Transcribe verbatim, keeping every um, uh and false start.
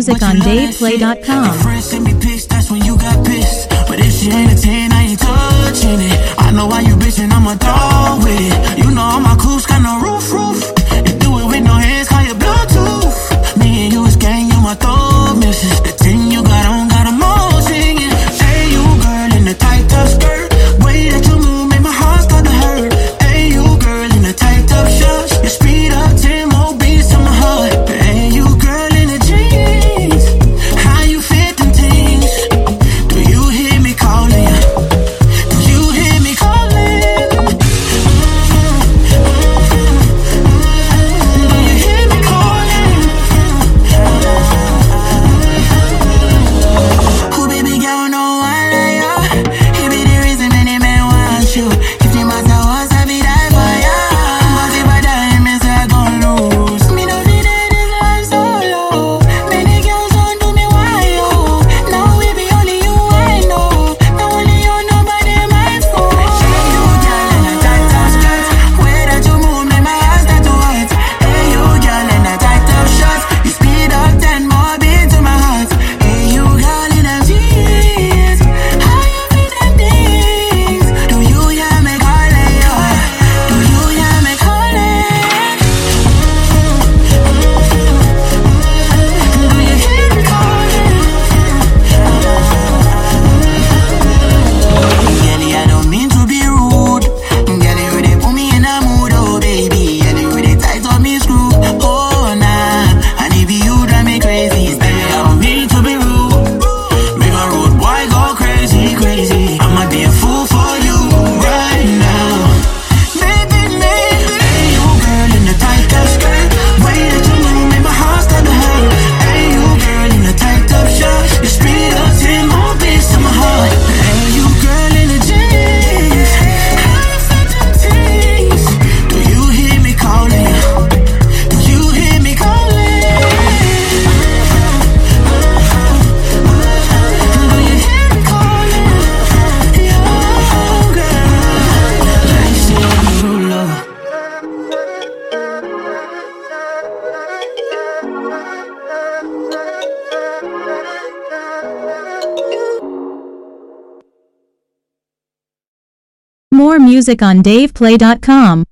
music on Dave Play dot com. Your friends send me pics, that's when you got pissed. But if she ain't a ten, I ain't touching it. I know why you bitchin', I'm a dog with it. You know all my coops got no roof, roof. You do it with no hands, call your Bluetooth. Me and you is gang, you my thug missus. The ten you got on got them all singing. Hey, you girl in the tight top skirt. Way that you move make my heart start to hurt. Hey, you girl in the tight top shorts. You speed up ten more beats to my heart. Hey, you girl in the jeans. How you fit them things? Do you hear me calling you? Do you hear me calling? Do you hear me calling? Who baby girl know I like ya? He be the reason many men want you. If the matter was I be die for ya. But if I die, me say I gon' lose. Me no fit in this life solo. Many girls don't do me why yo. Now it be only you I know. Now only you nobody my fault. Hey you girl in a tight top skirt. Way that you move make my eyes start to hurt. Hey you girl in a tight top shorts. You speed up ten more beats to my heart. Hey you girl in them jeans. How you fit them things? Do you hear me calling yo? Do you hear me calling? Do you hear me calling? Girlie, I don't mean to be rude. Girlie, you dey put me in a mood, oh baby. Girlie, you dey tight up me screw. Oh nah, and if you drive me crazy, baby, I don't mean to be rude. Make a road boy go crazy, crazy. I'ma be a fool for you right now. Baby, baby. Hey, you girl in the tight top skirt. Way that you move make my heart start to hurt. Hey, you girl in the tight top shirt. You speed up ten more beats to my heart. Hey, you girl in the jeans. How you fit them things? Do you hear me calling? Do you hear me calling? Do you hear me calling? Oh, girl. Like saying you love. More music on Dave Play dot com.